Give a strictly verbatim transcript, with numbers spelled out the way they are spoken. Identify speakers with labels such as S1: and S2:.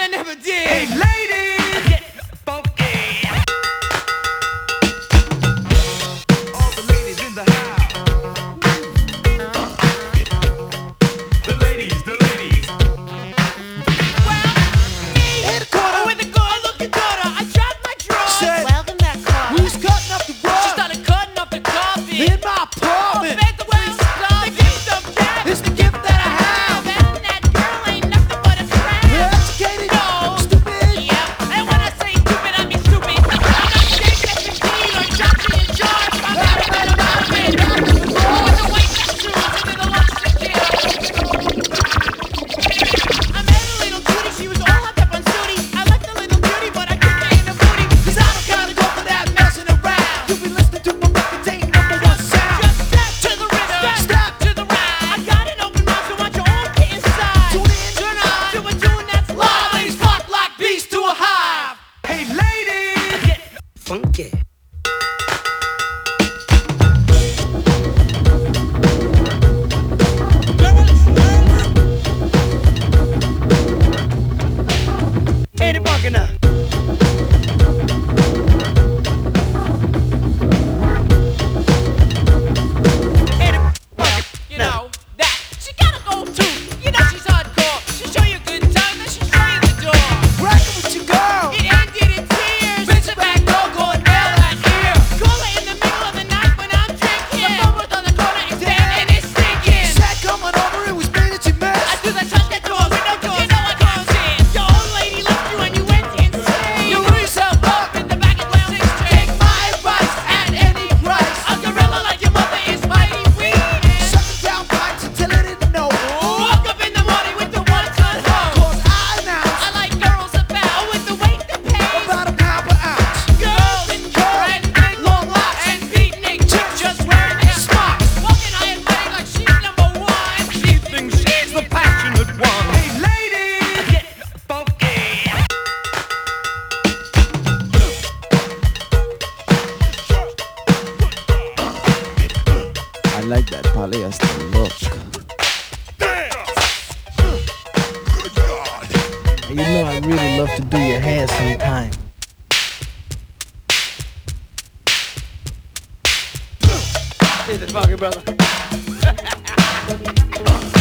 S1: never did.
S2: Hey, ladies, get funky. All the ladies in the house. The ladies, the ladies.
S1: Well, me,
S2: Hey, Dakota.
S1: with the good-looking daughter, I dropped my drawers.
S2: Said,
S1: Welcome back, Carl.
S2: who's cutting up the
S1: She
S2: rug
S1: started cutting up the coffee.
S2: in my apartment?
S1: Fed the world the gift of gab.
S2: It's the gift that I have.
S1: And that girl ain't nothing but a crab.
S2: Educated,
S1: No.
S2: stupid.
S1: Yeah, and when I say stupid, I mean stupid. I'm not Jake S and P or Johnson and George. I'm not a man about me. With the white shoes and then the lobster kill. I met a little cutie, she was all hopped up on Sooty. I liked the little cutie, but I couldn't get in the booty.
S2: Cause I don't gotta go for that messing around. You be listening to my record, ain't number one sound.
S1: Just step to the rhythm,
S2: Step.
S1: to the ride. I got an open mouth, so want you all get inside.
S2: Tune in.
S1: Turn on to a tune that's live.
S2: Ladies flock like bees to a hive. Hey, ladies, get funky. Ain't it funky now? Ain't it funky
S1: You
S2: now?
S1: know that she gotta go too. You know she's hardcore. She'll show you a good time, then she'll show you the door.
S2: Rockin' with your girl.
S1: It ended in tears.
S2: Bitch, the back door going down like here.
S1: Call her in the middle of the night when I'm drinking. The phone was on the corner and and it's stinking.
S2: Said coming over, it was me that you
S1: I
S2: missed.
S1: do the touch that door, window door. You know what comes in. Your old lady left you and you went insane.
S2: You blew yourself up.
S1: in the back of the six
S2: Take my advice at any price.
S1: A gorilla like your mother is mighty weak.
S2: Sucking down pipes until I didn't know.
S1: Woke up in the morning with the one-ton hoe.
S2: Cause I announced
S1: I like girls about with the weight that pays.
S2: about a pound per ounce.
S1: Girls and curls and big
S2: Long locks.
S1: and beatnik chicks just wearing their smocks. Walking high and mighty like she's number one.
S3: She thinks she's the passionate one.
S2: Hey, ladies, get funky.
S4: I like that polyester look. And you know I really love to do your hair sometime.
S2: Is it funky, brother?